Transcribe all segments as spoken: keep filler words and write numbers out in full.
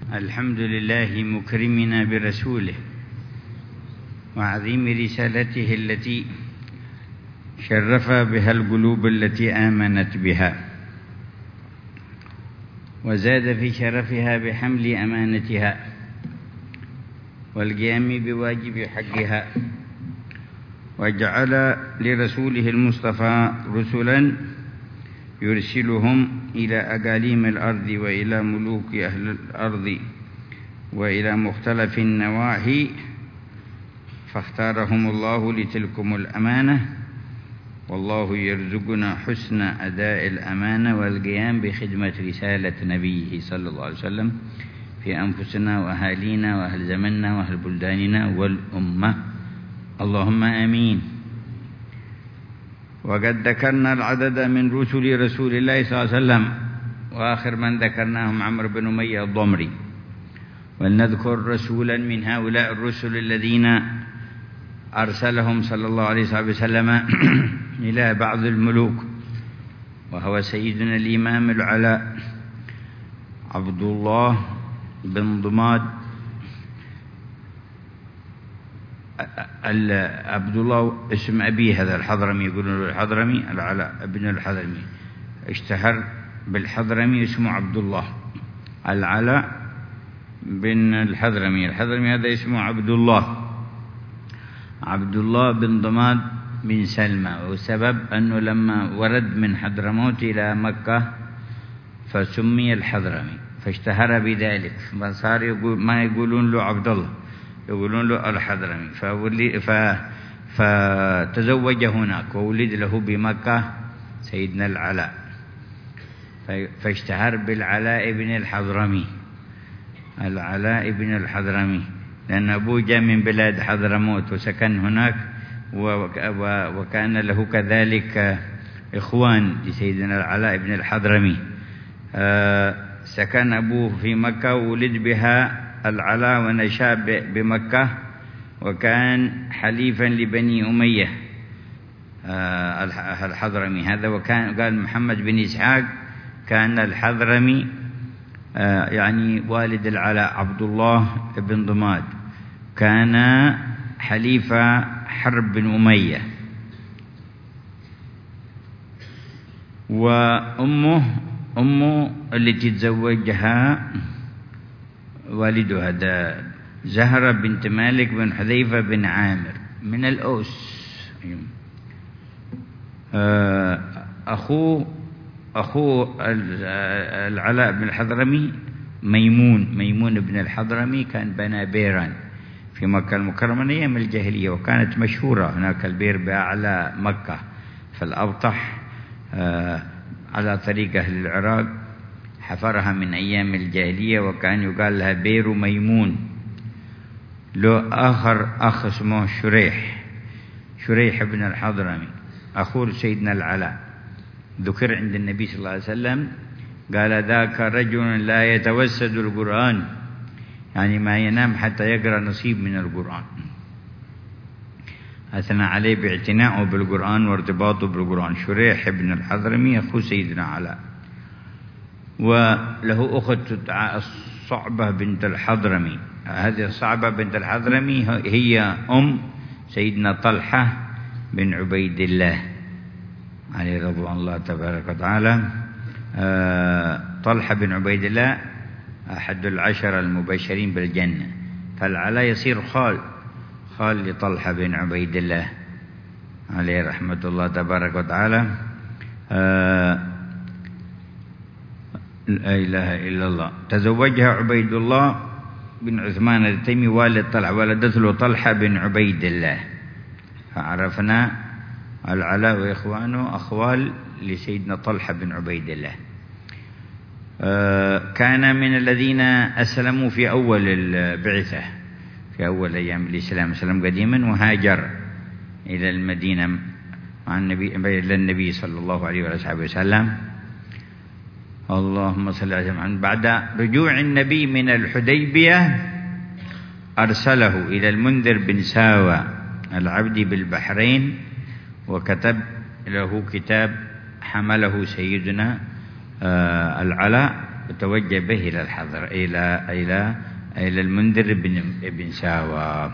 الحمد لله مكرمنا برسوله وعظيم رسالته التي شرف بها القلوب التي آمنت بها، وزاد في شرفها بحمل أمانتها والقيام بواجب حقها، وجعل لرسوله المصطفى رسلا يرسلهم إلى أقاليم الأرض وإلى ملوك أهل الأرض وإلى مختلف النواحي، فاختارهم الله لتلكم الأمانة، والله يرزقنا حسن أداء الأمانة والقيام بخدمة رسالة نبيه صلى الله عليه وسلم في أنفسنا وأهالينا وأهل زمننا وأهل بلداننا والأمة، اللهم آمين. وقد ذكرنا العدد من رسل رسول الله صلى الله عليه وسلم، وآخر من ذكرناهم عمرو بن أمية الضمري، ولنذكر رسولا من هؤلاء الرسل الذين أرسلهم صلى الله عليه وسلم إلى بعض الملوك، وهو سيدنا الإمام العلاء عبد الله بن ضماد عبد الله اسم أبيه، هذا الحضرمي، يقولون له الحضرمي، العلاء ابن الحضرمي، اشتهر بالحضرمي اسمه عبد الله، العلاء بن الحضرمي، الحضرمي هذا اسمه عبد الله، عبد الله بن ضماد بن سلمى. والسبب أنه لما ورد من حضرموت إلى مكة فسمي الحضرمي فاشتهر بذلك، فصار يقول ما يقولون له عبد الله، يقولون له الحضرمي، فتزوج هناك وولد له بمكة سيدنا العلاء، فاشتهر بالعلاء بن الحضرمي، العلاء بن الحضرمي، لأن أبوه جاء من بلاد حضرموت وسكن هناك، وكان له كذلك إخوان لسيدنا العلاء بن الحضرمي. سكن أبوه في مكة وولد بها العلاء ونشأ بمكة، وكان حليفا لبني أمية الحضرمي هذا. وكان قال محمد بن إسحاق كان الحضرمي يعني والد العلاء عبد الله بن ضماد كان حليف حرب بن أمية، وأمه أمه التي تزوجها والدها هذا زهرة بنت مالك بن حذيفة بن عامر من الأوس. أخوه أخوه العلاء بن الحضرمي ميمون ميمون بن الحضرمي كان بنى بيرا في مكة المكرمة أيام الجاهلية، وكانت مشهورة هناك البير بأعلى مكة في الأبطح على طريق أهل العراق، حفرها من أيام الجاهلية، وكان يقال لها بير ميمون. له آخر أخ اسمه شريح شريح بن الحضرمي أخو سيدنا العلاء، ذكر عند النبي صلى الله عليه وسلم قال ذاك رجل لا يتوسد القرآن، يعني ما ينام حتى يقرأ نصيب من القرآن، أثنى عليه باعتناعه بالقرآن وارتباطه بالقرآن. شريح بن الحضرمي أخو سيدنا علاء، وله أخت تدعى الصعبة بنت الحضرمي، هذه الصعبة بنت الحضرمي هي أم سيدنا طلحة بن عبيد الله عليه رضوان الله تبارك وتعالى. طلحة بن عبيد الله أحد العشرة المبشرين بالجنة، فالعلاء يصير خال خال لطلحة بن عبيد الله عليه رحمة الله تبارك وتعالى. لا إله إلا الله. تزوجها عبيد الله بن عثمان التيمي والد طلحة، ولدته له طلحة بن عبيد الله، فعرفنا العلاء وإخوانه أخوال لسيدنا طلحة بن عبيد الله. كان من الذين أسلموا في أول البعثة، في أول أيام الإسلام، أسلم قديما وهاجر إلى المدينة مع النبي إلى النبي صلى الله عليه وآله وسلم. اللهم صل على محمد. بعد رجوع النبي من الحديبية أرسله إلى المنذر بن ساوى العبد بالبحرين، وكتب له كتاب حمله سيدنا العلاء وتوجه به إلى الحضر إلى إلى إلى المنذر بن بن ساوى.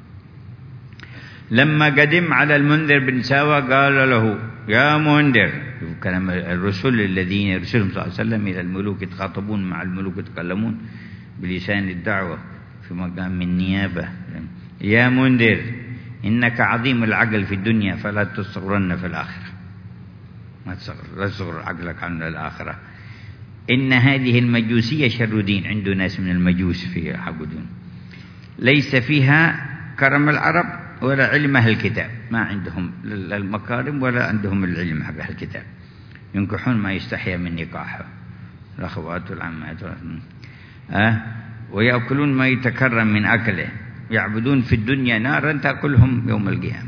لما قدم على المنذر بن ساوى قال له: يا منذر، كلام الرسل الذين يرسلهم صلى الله عليه وسلم إلى الملوك يتخاطبون مع الملوك، يتكلمون بلسان الدعوة في مقام النيابة. يا منذر، إنك عظيم العقل في الدنيا فلا تصغرن في الآخرة. ما تصغر، لا تصغر عقلك عن الآخرة. إن هذه المجوسية شر دين، عنده ناس من المجوس فيها يعبدون، ليس فيها كرم العرب ولا علم أهل الكتاب، ما عندهم المكارم ولا عندهم العلم حق أهل الكتاب، ينكحون ما يستحيا من نكاحه، الأخوات والعمات، أه؟ ويأكلون ما يتكرم من أكله، يعبدون في الدنيا نارا تأكلهم يوم القيامة.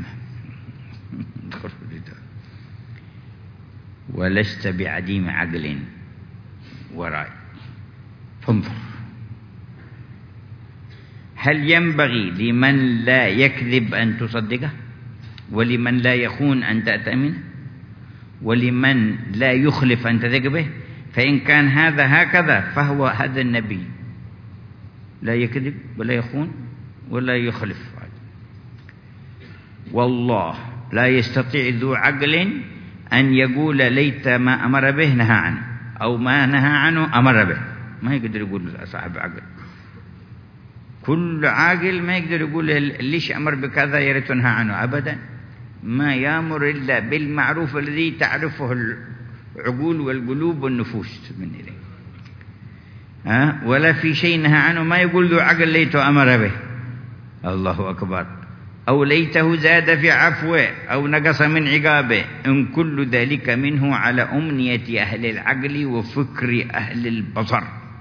ولست بعديم عقل ورأي، فانظر هل ينبغي لمن لا يكذب أن تصدقه، ولمن لا يخون أن تأتمنه، ولمن لا يخلف أن تثق به؟ فإن كان هذا هكذا فهو هذا النبي، لا يكذب ولا يخون ولا يخلف. والله لا يستطيع ذو عقل أن يقول ليت ما أمر به نهى عنه، أو ما نهى عنه أمر به. ما يقدر يقول صاحب عقل، كل عاقل ما يقدر يقول ليش أمر بكذا يا ريت نهى عنه، أبدا. ما يأمر إلا بالمعروف الذي تعرفه العقول والقلوب والنفوس من إليه، ها؟ ولا في شيء نهى عنه ما يقول ذو عقل ليته أمر به. الله أكبر. أو ليته زاد في عفوه أو نقص من عقابه، إن كل ذلك منه على أمنية أهل العقل وفكر أهل البصر.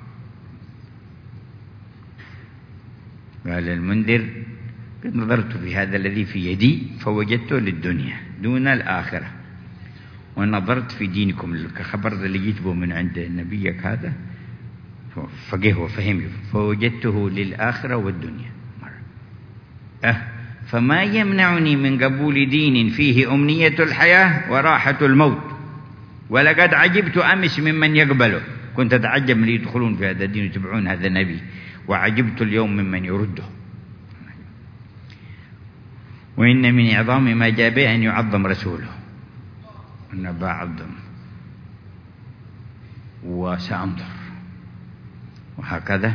قال المنذر: قد نظرت في هذا الذي في يدي فوجدته للدنيا دون الآخرة، ونظرت في دينكم، الخبر اللي جيته من عند نبيك هذا فقيه وفهم، فوجدته للآخرة والدنيا. أه فما يمنعني من قبول دين فيه أمنية الحياة وراحة الموت، ولقد عجبت أمس ممن يقبله. كنت أتعجب من يدخلون في هذا الدين ويتبعون هذا النبي، وعجبت اليوم ممن يرده. وإن من إعظام ما جاء به أن يعظم رسوله، أنا بعظم وسأنظر. وهكذا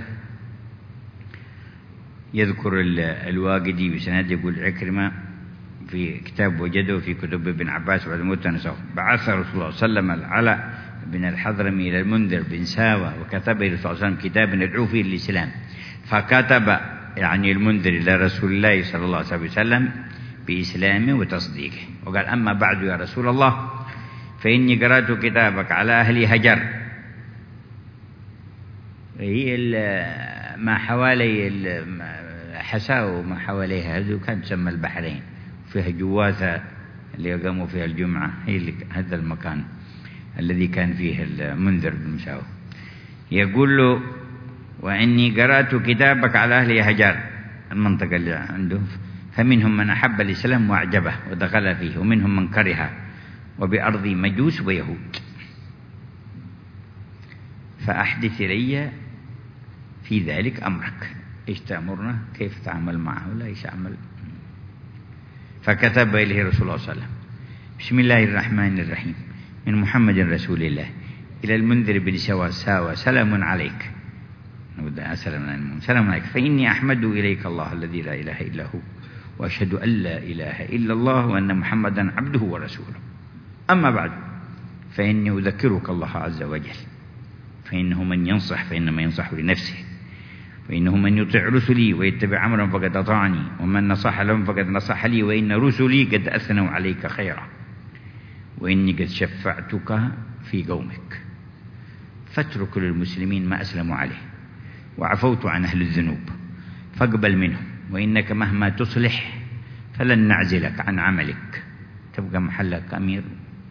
يذكر الواقدي بسند، يقول عكرمة في كتاب وجده في كتب ابن عباس بعد موت نسخ: بعث رسول الله صلى الله عليه وسلم العلاء بن الحضرمي إلى المنذر بن ساوى، وكتب له صلى الله عليه وسلم كتابا يدعو فيه للإسلام، فكتب يعني المنذر إلى رسول الله صلى الله عليه وسلم بإسلامه وتصديقه، وقال: أما بعد يا رسول الله، فإني قرأت كتابك على أهل هجر، هي ما حوالي حساو وما حواليها، هذه كانت تسمى البحرين، فيها جواثة اللي يقاموا فيها الجمعة، هي هذا المكان الذي كان فيه المنذر بن مساوي. يقول له: وإني قرأت كتابك على أهل هجر، المنطقة اللي عنده، فمنهم من أحب الإسلام وأعجبه ودخل فيه، ومنهم من كرهه، وبأرض مجوس ويهود، فأحدث إلي في ذلك أمرك، إيش تأمرنا، كيف تعمل معه، لا إيش أعمل. فكتب إليه رسول الله صلى الله عليه وسلم: بسم الله الرحمن الرحيم، من محمد رسول الله إلى المنذر بن ساوى، سلام عليك، سلام عليك، فإني أحمد إليك الله الذي لا إله إلا هو، وأشهد أن لا إله إلا الله وأن محمدا عبده ورسوله. أما بعد، فإني أذكرك الله عز وجل، فإنه من ينصح فإنما ينصح لنفسه، وإنه من يطع رسلي ويتبع أمرهم فقد أطاعني، ومن نصح لهم فقد نصح لي، وإن رسلي قد أثنوا عليك خيرا، وإني قد شفعتك في قومك، فاترك للمسلمين ما أسلموا عليه، وعفوت عن أهل الذنوب فاقبل منهم، وإنك مهما تصلح فلن نعزلك عن عملك، تبقى محلك أمير،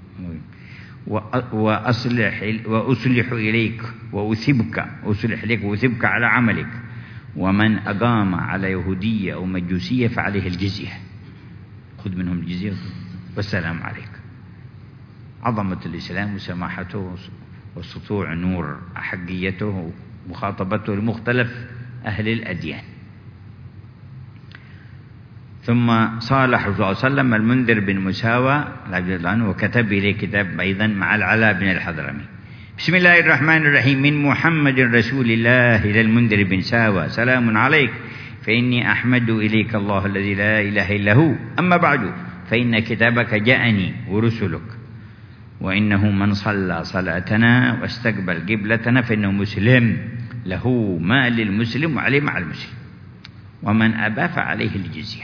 وأصلح وأصلح إليك وأثبك، أصلح لك وأثبك على عملك، ومن أقام على يهودية أو مجوسية فعليه الجزية، خذ منهم الجزية والسلام عليك. عظمة الإسلام وسماحته وسطوع نور أحقيته ومخاطبته لمختلف أهل الأديان. ثم صالح صلى الله عليه وسلم المنذر بن مساوى رضي الله عنه وكتب إليه كتاب أيضا مع العلاء بن الحضرمي. بسم الله الرحمن الرحيم. من محمد رسول الله إلى المنذر بن ساوى سلام عليك، فإني أحمد إليك الله الذي لا إله إلا هو. أما بعد، فإن كتابك جاءني ورسلك، وإنه من صلى صلاتنا واستقبل قبلتنا فإنه مسلم، له ما للمسلم وعليه مع المسلم، ومن أبى فعليه الجزية.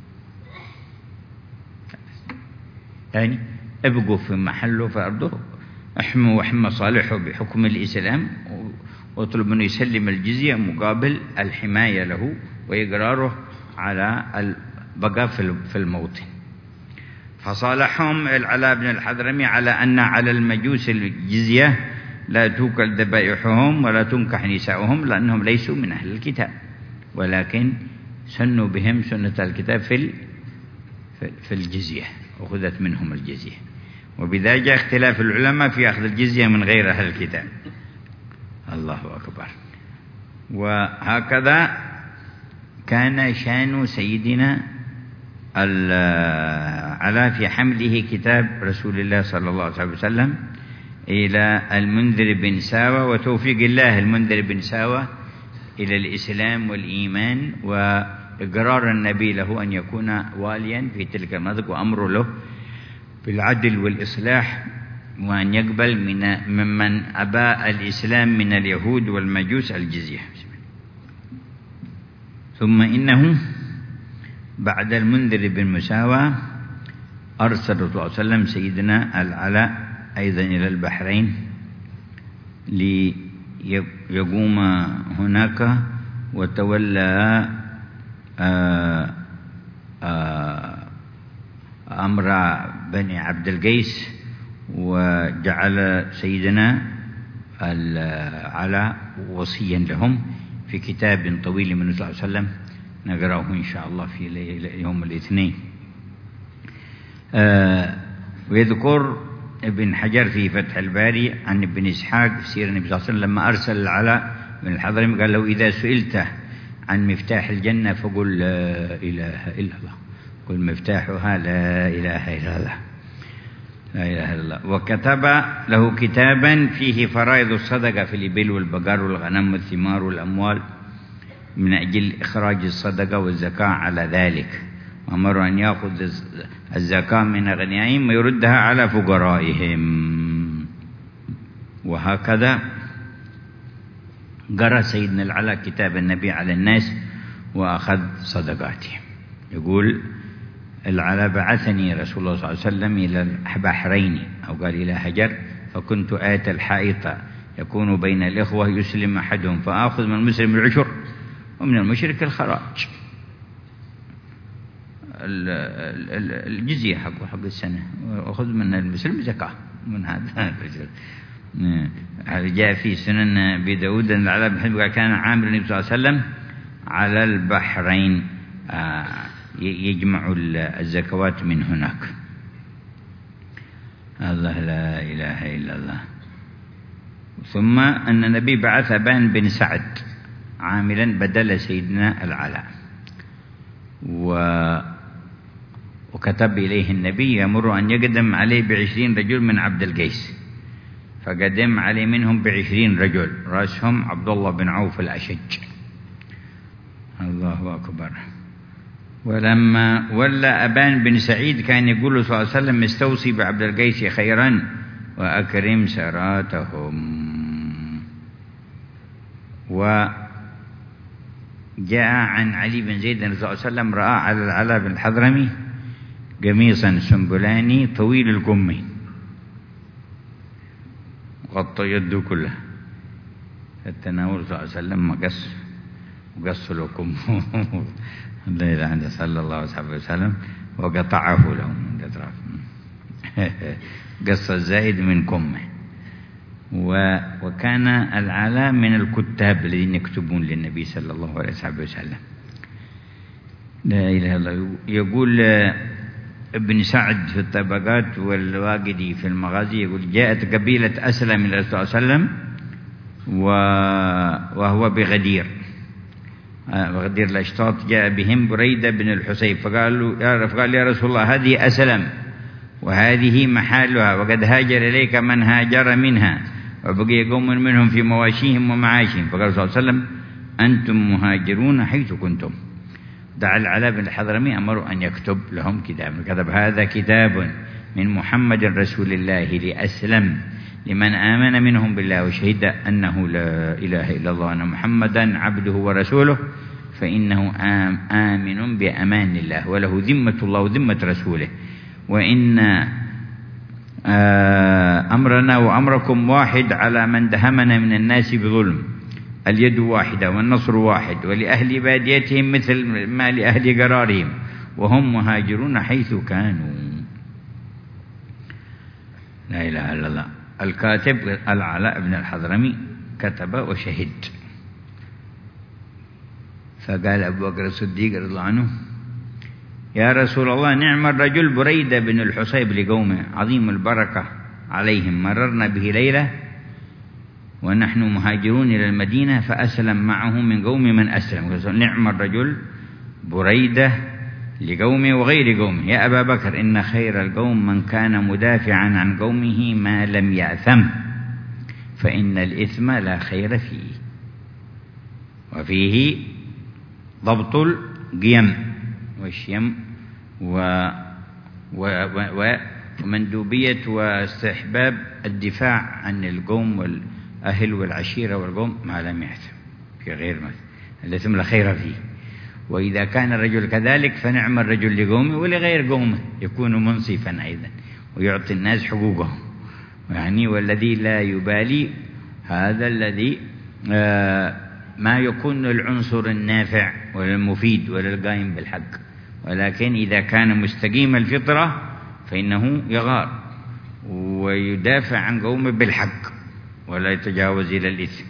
يعني ابقوا في محله في أرضه، احموا واحمى صالحه بحكم الإسلام، واطلب منه يسلم الجزية مقابل الحماية له وإقراره على البقاء في الموطن. فصالحهم العلاء بن الحضرمي على أن على المجوس الجزية لا توكل ذبائحهم ولا تنكح نساؤهم، لأنهم ليسوا من أهل الكتاب، ولكن سنوا بهم سنة الكتاب في في الجزية، أخذت منهم الجزية. وبذا جاء اختلاف العلماء في أخذ الجزية من غير أهل الكتاب. الله أكبر. وهكذا كان شان سيدنا العلاء في حمله كتاب رسول الله صلى الله عليه وسلم إلى المنذر بن ساوى، وتوفيق الله المنذر بن ساوى إلى الإسلام والإيمان، وإقرار النبي له أن يكون واليا في تلك المناطق، وأمر له بالعدل والإصلاح، وأن يقبل من ممن أبى الإسلام من اليهود والمجوس الجزية. ثم إنه بعد المنذر بن مساوى أرسل صلى الله عليه وسلم سيدنا العلاء أيضا إلى البحرين ليقوم هناك وتولى آآ آآ أمر بني عبد القيس، وجعل سيدنا العلاء وصيا لهم في كتاب طويل من صلى الله عليه وسلم نقرأه إن شاء الله في يوم الاثنين. آه ويذكر ابن حجر في فتح الباري عن ابن إسحاق في سيرة النبي صلى الله عليه وسلم لما أرسل العلاء بن الحضرمي قال له: إذا سئلت عن مفتاح الجنة فقل لا إله إلا الله، قل مفتاحها لا إله إلا الله، لا إله إلا الله. وكتب له كتابا فيه فرائض الصدقة في الإبل والبقر والغنم والثمار والأموال من أجل إخراج الصدقة والزكاة على ذلك، وأمر أن يأخذ الزكاة من أغنيائهم ويردها على فقرائهم. وهكذا قرأ سيدنا العلاء كتاب النبي على الناس وأخذ صدقاتهم. يقول العلاء: بعثني رسول الله صلى الله عليه وسلم إلى البحرين، أو قال إلى هجر، فكنت آتى الحائط يكون بين الإخوة يسلم أحدهم فآخذ من المسلم العشر ومن المشرك الخراج، الجزية حقه حق السنة، وأخذ من المسلم زكاة من هذا الرجل. هذا جاء في سنن أبي داود أن العلاء بن حضرمي كان عامر النبي صلى الله عليه وسلم على البحرين يجمع الزكوات من هناك. الله لا إله إلا الله. ثم أن النبي بعث أبان بن سعد عاملا بدل سيدنا العلاء، و وكتب إليه النبي يمر أن يقدم عليه بعشرين رجل من عبد القيس، فقدم عليه منهم بعشرين رجل رأسهم عبد الله بن عوف الأشج. الله أكبر. ولما ولى أبان بن سعيد كان يقول صلى الله عليه وسلم: استوصي بعبد القيس خيرا وأكرم سراتهم. وجاء عن علي بن زيد صلى الله عليه وسلم رأى على العلاء بن الحضرمي قميصا سنبلاني طويل الكم غطى يده كلها، التناول صلى الله عليه وسلم مقص وقص له كمه الليلة عند صلى الله عليه وسلم وقطعه له من الأطراف قص الزائد من كمه. وكان العلاء من الكتاب الذين يكتبون للنبي صلى الله عليه وسلم. لا إله إلا الله. يقول ابن سعد في الطبقات والواقدي في المغازي يقول جاءت قبيلة أسلم إلى الرسول صلى الله عليه وسلم وهو بغدير غدير الأشطاط، جاء بهم بريدة بن الحصيب فقالوا فقال يا رسول الله هذه أسلم وهذه محالها وقد هاجر إليك من هاجر منها وبقي قوم منهم في مواشيهم ومعاشهم. فقال صلى الله عليه وسلم أنتم مهاجرون حيث كنتم. دعا العلاء بن الحضرمي أمروا أن يكتب لهم كتاب، كتب هذا كتاب من محمد رسول الله لأسلم لمن آمن منهم بالله وشهد أنه لا إله إلا الله وأن محمدا عبده ورسوله فإنه آم آمن بأمان الله وله ذمة الله وذمة رسوله، وإن أمرنا وأمركم واحد على من دهمنا من الناس بظلم، اليد واحدة والنصر واحد، ولأهل باديتهم مثل ما لأهل قرارهم وهم مهاجرون حيث كانوا. لا إله إلا الله. الكاتب العلاء بن الحضرمي كتب وشهد. فقال أبو بكر الصديق رضي الله عنه يا رسول الله نعم الرجل بريدة بن الحصيب لقومه عظيم البركة عليهم، مررنا به ليلة ونحن مهاجرون إلى المدينة فأسلم معه من قوم من أسلم. نعم الرجل بريدة لقومه وغير قومه. يا أبا بكر إن خير القوم من كان مدافعا عن قومه ما لم يأثم فإن الإثم لا خير فيه. وفيه ضبط القيم والشيم و ومندوبية واستحباب الدفاع عن القوم والأهل والعشيرة والقوم ما لم يأثم في غير مثل الإثم لا خير فيه. وإذا كان الرجل كذلك فنعم الرجل لقومه ولغير قومه يكون منصفا أيضا ويعطي الناس حقوقهم يعني. والذي لا يبالي هذا الذي آه ما يكون العنصر النافع ولا المفيد ولا القائم بالحق، ولكن إذا كان مستقيم الفطرة فإنه يغار ويدافع عن قومه بالحق ولا يتجاوز إلى الإثم.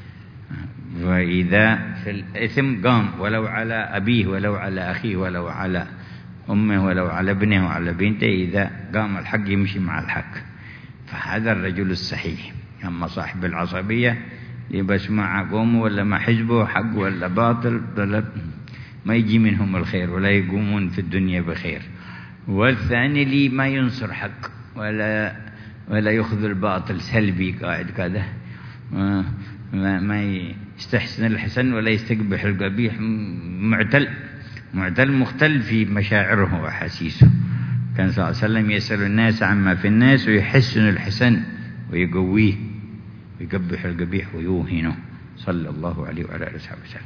وإذا في الإثم قام ولو على أبيه ولو على أخيه ولو على أمه ولو على ابنه وعلى بنته، إذا قام الحق يمشي مع الحق، فهذا الرجل الصحيح. أما صاحب العصبية يبس مع قومه ولا مع حزبه حق ولا باطل ما يجي منهم الخير ولا يقومون في الدنيا بخير. والثاني لي ما ينصر حق ولا ولا يأخذ الباطل سلبي قاعد كذا ما, ما يستحسن الحسن ولا يستقبح القبيح، معتل معتل مختل في مشاعره وأحاسيسه. كان صلى الله عليه وسلم يسأل الناس عما في الناس ويحسن الحسن ويقويه ويقبح القبيح ويوهنه صلى الله عليه وعلى آله وصحبه وسلم.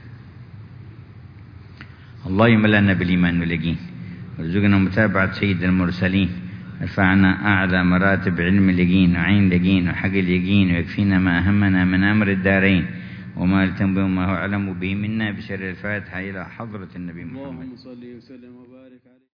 الله يملأنا بالإيمان واليقين وارزقنا متابعة سيد المرسلين، ارفعنا أعلى مراتب علم اليقين وعين اليقين وحق اليقين، ويكفينا ما أهمنا من أمر الدارين وما التم به وما هو أعلم به منا بشر الفاتحة إلى حضرة النبي محمد. اللهم صل وسلم وبارك عليه.